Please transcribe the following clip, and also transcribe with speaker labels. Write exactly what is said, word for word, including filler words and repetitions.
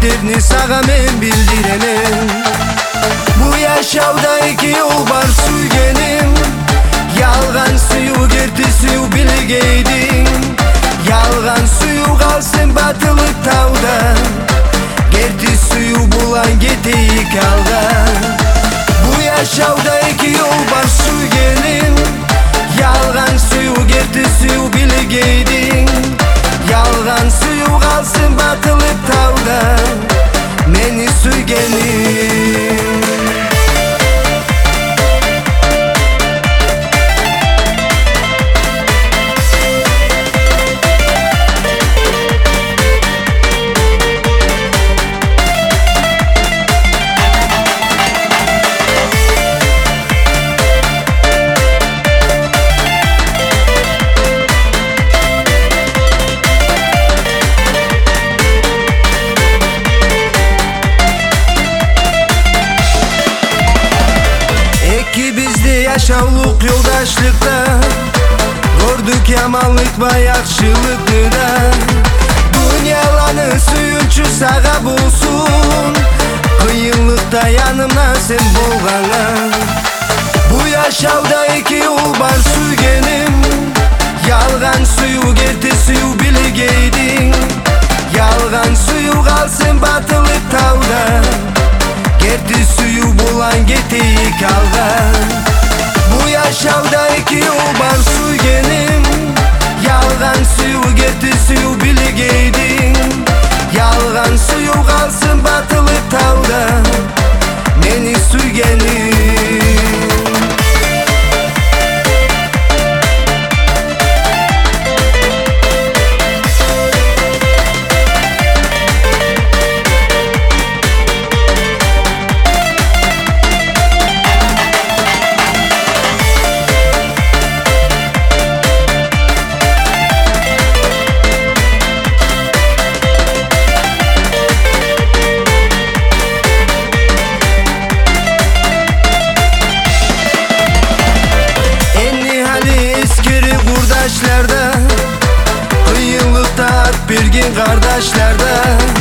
Speaker 1: sebeplerini sana men bildiremem. Bu yaşamda iki yol var suygenim. Yalgan suyu gerti suyu bilgeydin. Yalgan suyu kalsın batılık tavda. Gerti suyu bulan geteyi kalgan. Bu yaşamda iki yol var suygenim. Yalgan suyu gerti suyu bilgeydin. Yalgan suyu kalsın batılık tavda. Meni suygenim. Yaşavluk yoldaşlıkta gördük yamanlık ve yakşılıklı da. Dünyalanı suyunçu sağa bulsun. Kıyınlıkta yanımda sen bolgana. Bu yaşavda iki yol var suygenim. Yalgan suyu gerti suyu bilgeydin. Yalgan suyu kalsın batılık tavda. Gerti suyu bulan geteyi kalgan. Bu yaşamda iki yol var suygenim. Yalgan suyu gerti suyu bilgeydin. Yalgan suyu kalsın batılık tavda. Meni suygenim. Kıyılıkta at bir gün kardeşlerde.